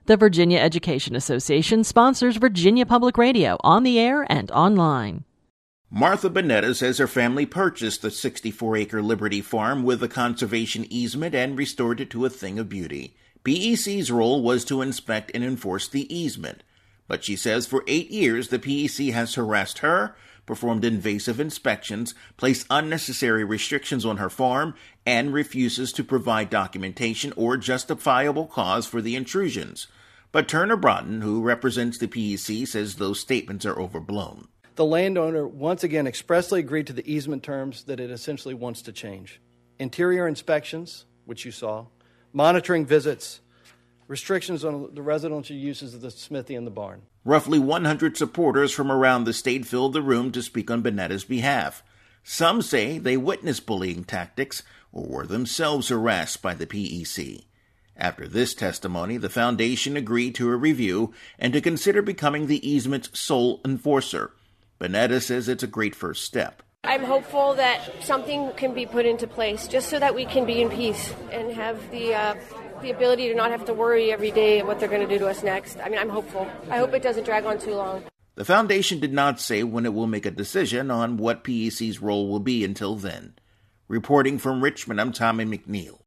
The Virginia Education Association sponsors Virginia Public Radio on the air and online. Martha Bonetta says her family purchased the 64-acre Liberty Farm with a conservation easement and restored it to a thing of beauty. PEC's role was to inspect and enforce the easement. But she says for 8 years the PEC has harassed her, performed invasive inspections, placed unnecessary restrictions on her farm, and refuses to provide documentation or justifiable cause for the intrusions. But Turner Broughton, who represents the PEC, says those statements are overblown. The landowner once again expressly agreed to the easement terms that it essentially wants to change. Interior inspections, which you saw, monitoring visits, restrictions on the residential uses of the smithy and the barn. Roughly 100 supporters from around the state filled the room to speak on Bonetta's behalf. Some say they witnessed bullying tactics or were themselves harassed by the PEC. After this testimony, the foundation agreed to a review and to consider becoming the easement's sole enforcer. Bonetta says it's a great first step. I'm hopeful that something can be put into place just so that we can be in peace and have the ability to not have to worry every day what they're going to do to us next. I'm hopeful. I hope it doesn't drag on too long. The foundation did not say when it will make a decision on what PEC's role will be until then. Reporting from Richmond, I'm Tommy McNeil.